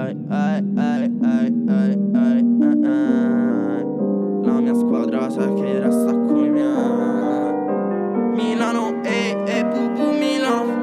La mia squadra sa che resta con me. Milano, bubu Milano.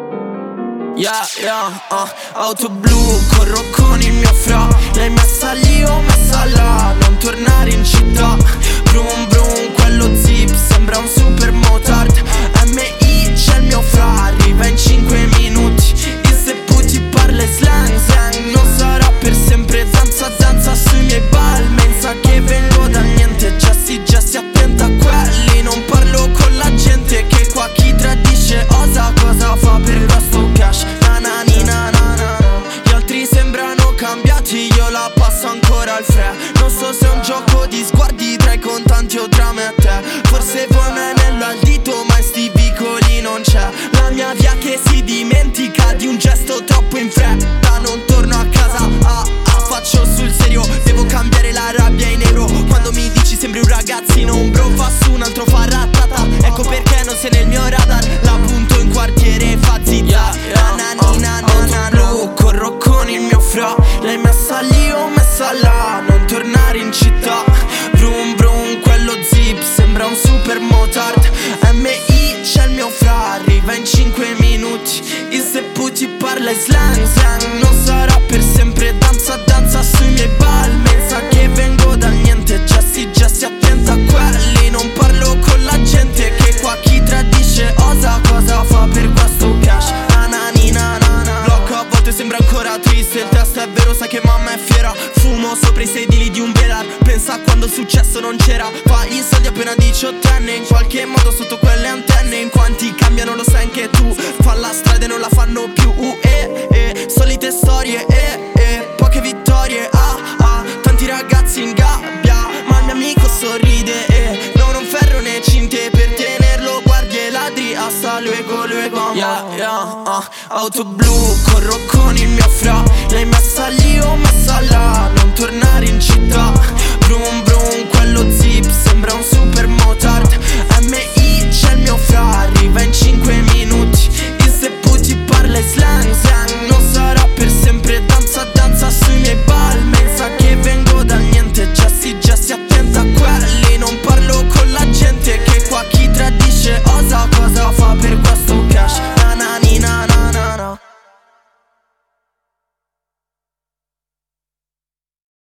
Auto blu, corro con il mio fra. L'hai messa lì o messa là, non tornare in città. Brum brum, quello zip sembra un super motard. MI c'è il mio fra, arriva in 5 minuti. Il sepputi parla slang slang, non sarà per sempre zanza zanza sui miei balmen. Sa che vengo dal niente, già si attenta a quelli. Non parlo con la gente che qua chi tradisce osa cosa fa per questo cash. Gli altri sembrano cambiati, io la passo ancora al fre. Non so se è un gioco di sguardi tra i contanti o tra me e te. Forse vuoi un anello al dito ma in sti vicoli non c'è. La mia via che si dimentica di un gesto troppo in fretta. Non torno a casa, faccio sul serio. Devo cambiare la rabbia in euro. Quando mi dici sembri un ragazzino, un bro fa su, un altro fa ratata. Ecco perché non sei nel mio radar. La punto in quartiere, fa zizza. Corro con il mio fra. L'hai messa lì o messa là, non tornare in città. Brum brum, quello zip sembra un super motard. MI c'è il mio fra, arriva in 5 minuti. Il sepputi parla slang slang, non sarà per sempre danza danza sui miei balmen. Sa che vengo dal niente, già si attenta a quelli. Non parlo con la gente che qua chi tradisce osa cosa fa per questo cash. Blocco a volte sembra ancora triste, il testo è vero, sai che mamma è fiera. Fumo sopra i sedili di un belar, pensa a quando il successo non c'era. Fai i soldi appena 18enne, in qualche modo sotto quelle antenne. In quanti cambiano lo sai anche tu, fa la strada e non la fanno più. Solite storie, poche vittorie, tanti ragazzi in gabbia, ma il mio amico sorride, non un ferro né cinte per tenerlo, guardi e ladri, hasta luego. Auto blu, corro con il mio fra. L'hai messa lì o messa là, non tornare in città. Brum brum, quello zip sembra un